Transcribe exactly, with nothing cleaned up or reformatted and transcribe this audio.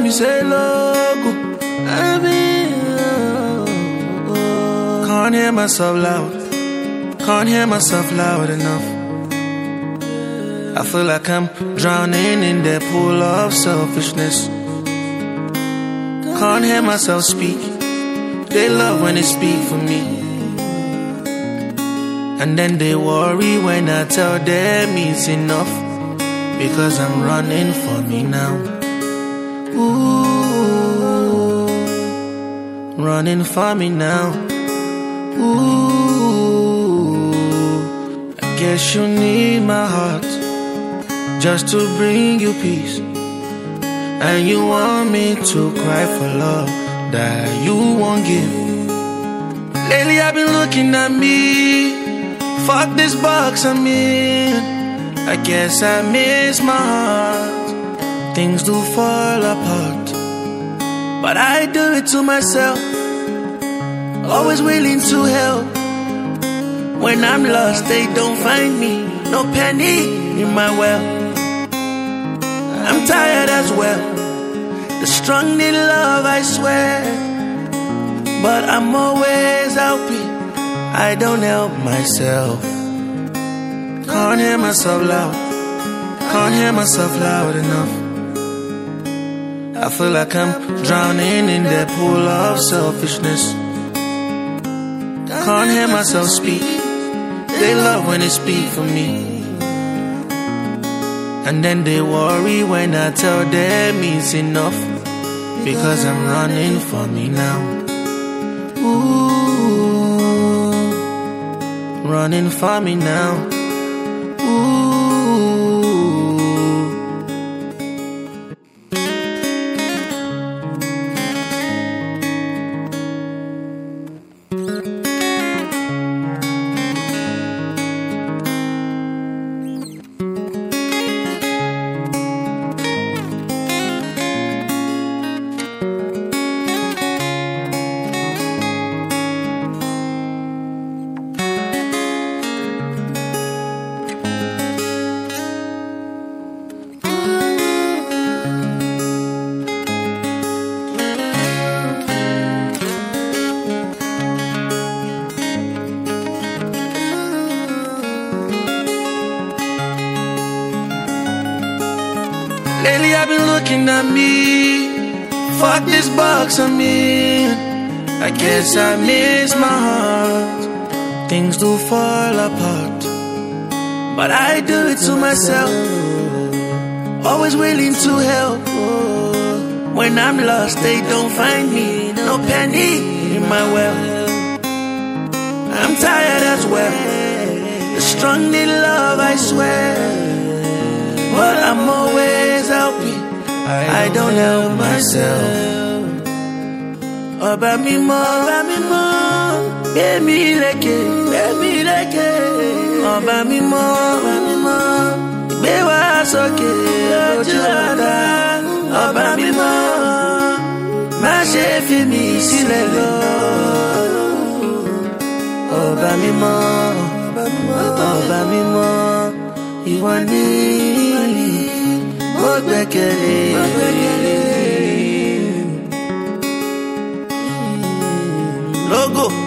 me say logo. I mean, can't hear myself loud. Can't hear myself loud enough. I feel like I'm drowning in that pool of selfishness. Can't hear myself speak. They love when they speak for me, and then they worry when I tell them it's enough, because I'm running for me now. Ooh, running for me now. Ooh, I guess you need my heart just to bring you peace, and you want me to cry for love that you won't give. Lately I've been looking at me. Fuck this box I'm in. I guess I miss my heart. Things do fall apart, but I do it to myself. Always willing to help. When I'm lost, they don't find me. No penny in my well. I'm tired as well. The strong need love, I swear, but I'm always helping. I don't help myself. Can't hear myself loud. Can't hear myself loud enough. I feel like I'm drowning in that pool of selfishness. Can't hear myself speak. They love when they speak for me, and then they worry when I tell them it's enough, because I'm running for me now. Ooh, running for me now. Ooh. Lately I've been looking at me. Fuck this box I'm in. I guess I miss my heart. Things do fall apart, but I do it to myself. Always willing to help. When I'm lost, they don't find me. No penny in my well. I'm tired as well. The strong need love, I swear, but I'm always helping. I don't help myself. Oba mi mo, oba mi mo, baby leke, baby leke. Oba mi mo, oba mi mo, be wa soke, ojú ọ̀dá. Oba mi mo, má ṣe fi mi sílẹ̀ lọ. Oba mi mo, oba mi mo, ìwọ ni mo gbẹ́kẹ̀lé. Logo.